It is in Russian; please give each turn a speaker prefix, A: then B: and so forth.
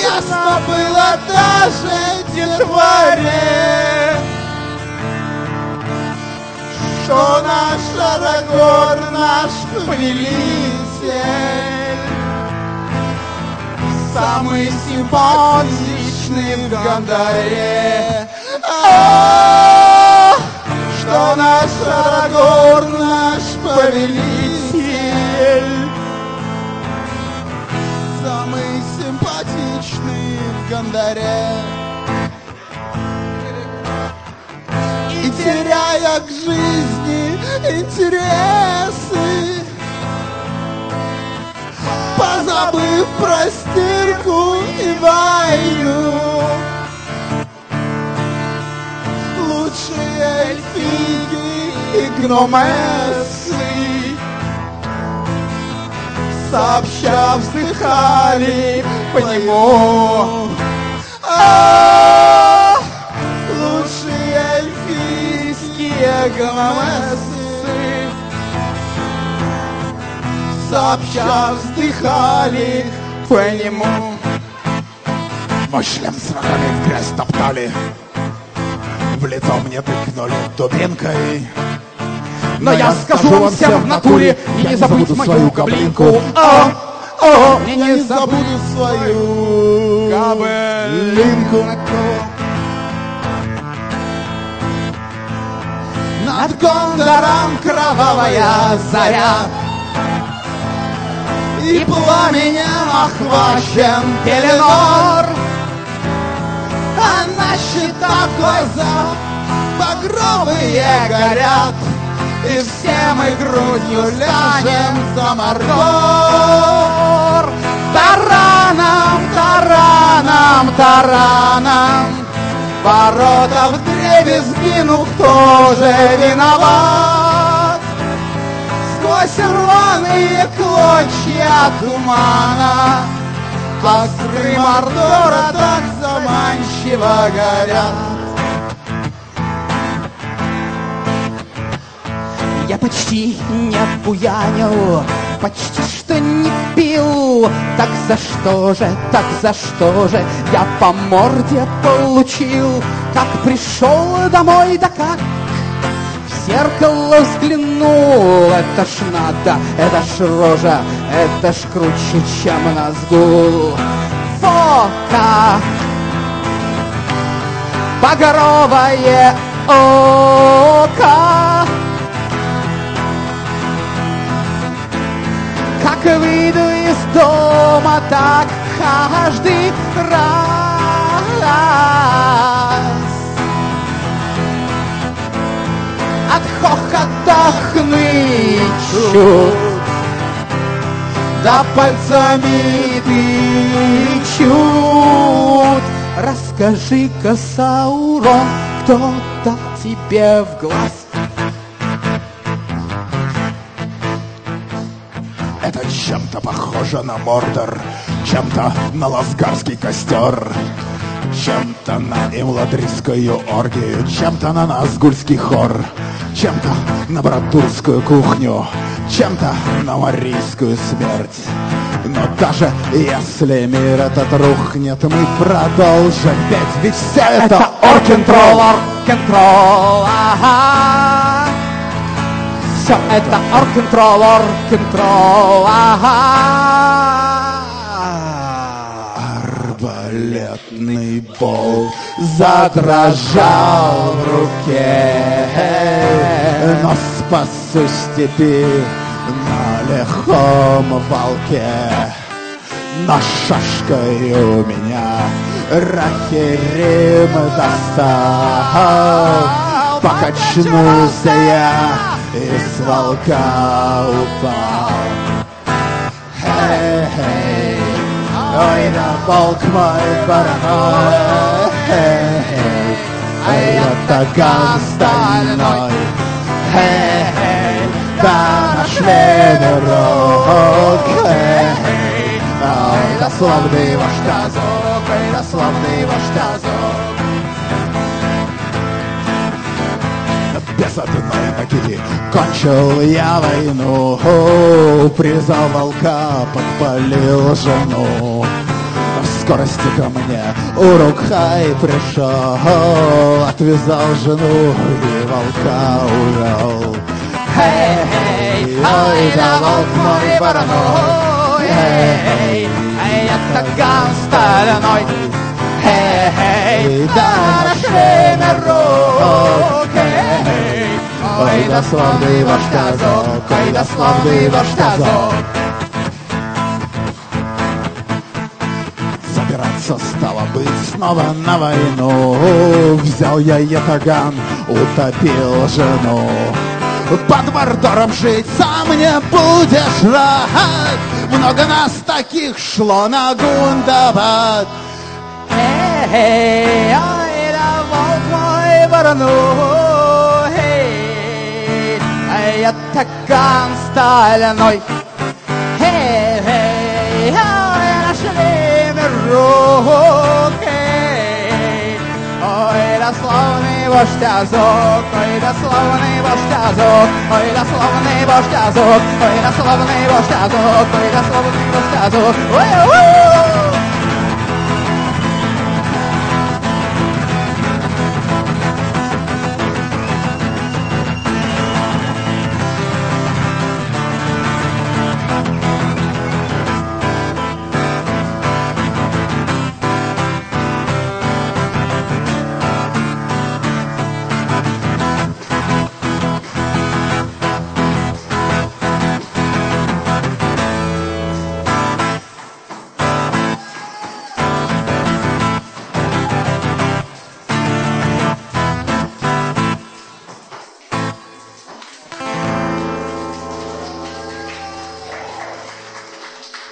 A: ясно было даже детворе, что наш Арагорн, наш повелитель, самый симпатичный в Гандаре. Что наш Арагорн, наш повелитель, самый симпатичный в Гандаре. И теряя к жизни интересы, позабыв про стирку и войну, лучшие эльфийки и гномессы сообща вздыхали по нему. Лучшие эльфийские гномессы сообща вздыхали по нему.
B: Мой шлем с рогами в грязь топтали, в лицо мне тыкнули дубинкой.
A: Но я скажу вам всем в натуре, и не забудь мою гоблинку. Я не забуду свою гоблинку. Над Гондором кровавая заря, и пламенем охвачен Пеленор, а на щитах глаза багровые горят, и все мы грудью ляжем за Мордор. Тараном, тараном, тараном, ворота вдребезги, ну кто же виноват? Сквозь рваные клочья тумана костры Мордора так заманчиво горят. Я почти не буянил, почти что не пил. Так за что же я по морде получил? Как пришел домой, да как в зеркало взглянул. Это ж надо, это ж рожа, это ж круче, чем Назгул. Фока, багровое око. Как выйду из дома, так каждый раз от хохота хнычу, да пальцами тычут. Расскажи-ка, Саурон, кто дал тебе в глаз?
B: Это чем-то похоже на Мордор, чем-то на лазгарский костер, чем-то на имладрийскую оргию, чем-то на назгульский хор, чем-то на братурскую кухню, чем-то на марийскую смерть. Но даже если мир этот рухнет, мы продолжим петь, ведь все это Оркентрол,
A: Оркентрол, ага. Все это Оркентрол, Оркентрол, ага.
B: Арбалетный болт задрожал в руке, но спасу степи на лихом волке. Но шашкой у меня Рахирим достал. Покачнулся я и с волка упал. Хей-хей, ой, да волк мой вороной, хей-хей, а я таган стальной, хей-хей, да наш ветерок, хей-хей, ой, да славный ваш казок, ой, да славный ваш казок. Без одной ноги кончил я войну, призвал волка, подпалил жену. скорости ко мне Урукхай пришел, отвязал жену и волка увел.
A: Эй, ай, да волк мой вороной, эй, я таган стальной, эй, да на шлеме рог, эй, ой, да славный ваш казак, ой, да славный ваш казак.
B: Собираться стало быть снова на войну. Взял я ятаган, утопил жену. Под Мордором жить сам не будешь рад. Много нас таких шло на Гундабад.
A: Эй, ай, да волк мой вороной, эй, я таган стальной, эй, ай, на шлеме рог, ой, да славный ваш казак, ой, да славный ваш казак, ой, да славный ваш казак, ой, да славный ваш казак, ой, да славный ваш казак, ой, ой.